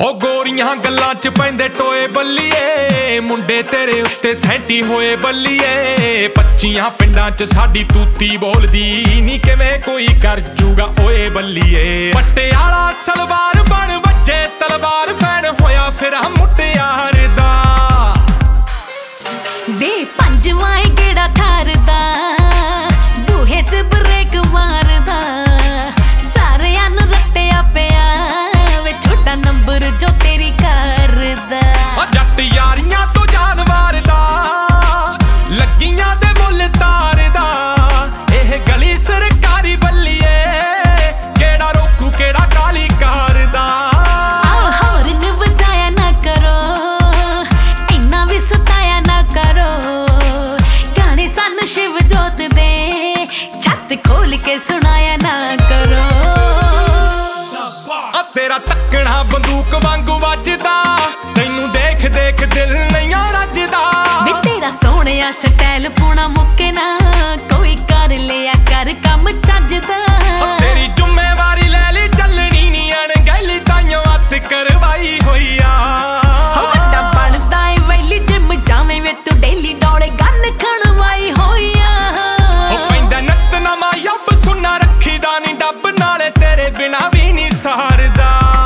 हो गोरियां गल्लां च पैंदे टोए बल्लीए मुंडे तेरे उत्ते सैंटी होए बल्लीए 25 पिंडां च साडी तूती बोलदी नी किवें कोई कर जूगा ओए बल्लीए पट्टियाला सलवार बन वज्जे तलवार फैन होया फिर मुटियार दा वे पंजवां गेड़ा ठारदा बूहे च ब्रेक मारदा सारियां नूं रट्टिया पिया वे छोटा नंबर जो तेरी करदा जट यारियां तो जानवर दा लगियां दे मुल तारदा एह गली सरकारी बल्लीए केड़ा रोकू केड़ा काली कारदा हॉर्न बजाया ना करो इन्ना भी सताया ना करो गाने सानू शिव जोत दे छत खोल के सुनाया ना करो तेरा तकना बंदूक वांगू वजदा तैनू देख देख दिल नहीं रजदा वे तेरा सोहणिया स्टाइल पूना मुक्के ना कोई कर लिया कर कम चजदा तेरी जिम्मेवारी ले ली चलनी नी अणगैली ताइयों हत्थ करवाई होई आ वड्डा बनदा ए वैली जिम जावे वे तू डेली दौड़े गन खणवाई होई आ पैंदा नत नमा यब सुना रखीदा नी डब नाले तेरे बिना भी नी सहारदा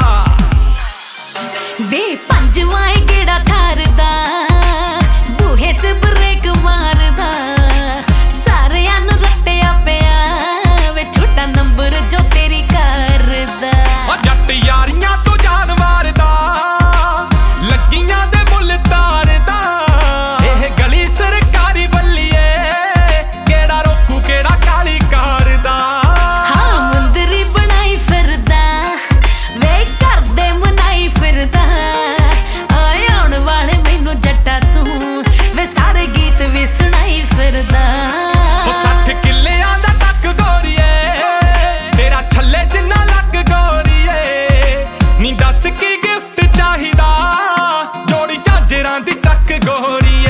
वे पंजवां गेड़ा ठारदा बूहे च ब्रेक मारदा सारियां नूं रट्टिया पिया वे छोटा नंबर जो तेरी करदा जट यारियां तो जानवर दा लगियां दे मुल तारदा एह गली सरकारी बल्लीए केड़ा रोकू केड़ा काली कारदा हाँ मुंदरी बनाई फिरदा वे करदे मनाई फिरदा आए आउण वाले मैनू जट्टा तू वे सारे गीत भी सुनाई फिरदा 60 किल्लियां दा टक गोरीए तेरा छल्ले जिन्ना लग गोरीए नी दस की गिफ्ट चाहिदा जोड़ी झांजरां दी चक गोरीए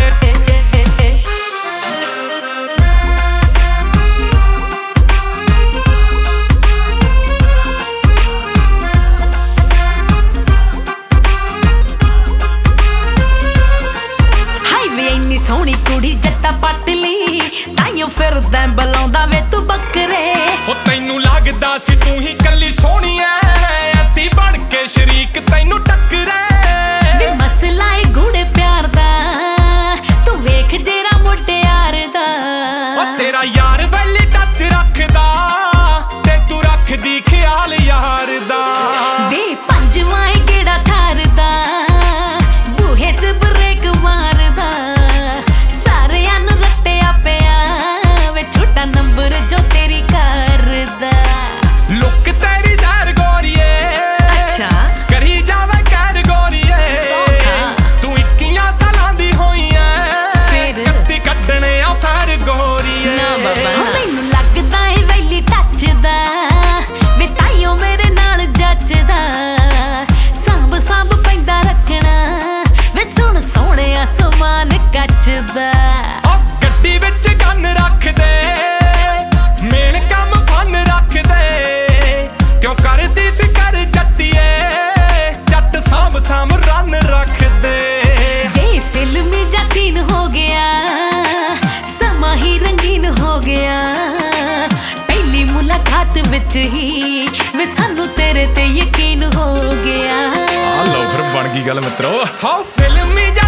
हाय वे इन्नी सोहनी कुड़ी जट्टा पट ली ताइयों फिरदा बलाउंदा वे तू बकरे हो तैनू लगदा सी तू ही कल्ली सोहनी ऐ असी बन के शरीक तैनू टक्करे वे मसला ए गूढ़े प्यार दा तू वेख जेरा मुटियार दा तेरा यार वैली टच रखदा ते तू रखदी ख्याल यार दा वे पंजवां गेड़ा ठारदा बूहे च ब्रेक मारदा सारियां नूं रट्टिया पिया वे छोटा नंबर जो तेरी करदा लुक तेरी जहर गोरीए अच्छा करी जावे कहर गोरीए सौखा। तू 21 सालां दी होई ऐ फिर? कत्ती कड्डणे आ फैर गोरीए ना बाबा मैनू लगदा ए वैली टच दा वे ताइयों मेरे नाल जचदा सांभ सांभ पैंदा रखना वे सुन सोहणिया समान कचदा ओ गड्डी विच गन रख दे मेन काम फन रख दे क्यों करदी फिकर जट्टीए जट साम साम रन रख दे वे फिल्मी जा सीन हो गया समा ही रंगीन हो गया पहली मुलाकात विच ही वे सानू तेरे ते यकीन हो गया आ लो फिर बन गई गल मित्रो हाँ फिल्मी जा